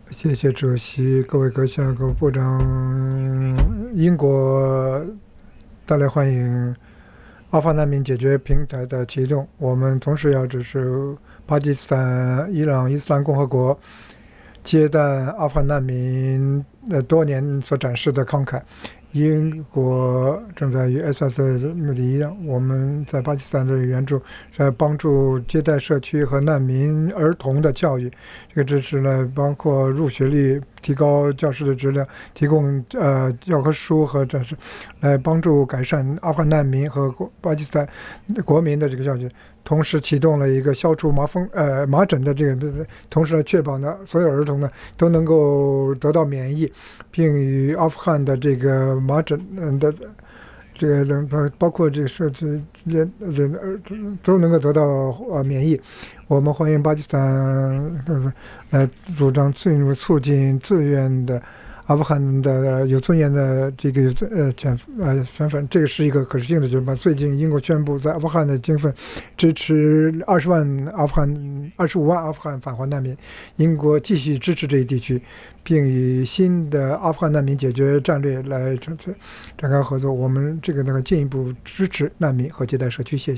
谢谢主席，各位阁下、各位部长。英国大力欢迎阿富汗难民解决平台的启动。我们同时要指出，巴基斯坦、伊朗伊斯兰共和国接待阿富汗难民多年所展示的慷慨。英国正在与 SS 的目的一样，我们在巴基斯坦的援助，在帮助接待社区和难民儿童的教育。这个支持呢，包括入学率、提高教师的质量、提供教科书和这是来帮助改善阿富汗难民和巴基斯坦国民的这个教育。同时启动了一个消除麻疹的这个，同时呢确保呢所有儿童呢都能够得到免疫，并与阿富汗的这个麻疹的这个包括这个社区人都能够得到免疫。我们欢迎巴基斯坦来主张促进自愿的阿富汗的有尊严的这个遣返，这个是一个可实行的举措。最近，英国宣布在阿富汗的经费支持25万阿富汗返还难民。英国继续支持这一地区，并以新的阿富汗难民解决战略来展开合作。我们这个进一步支持难民和接待社区。谢谢。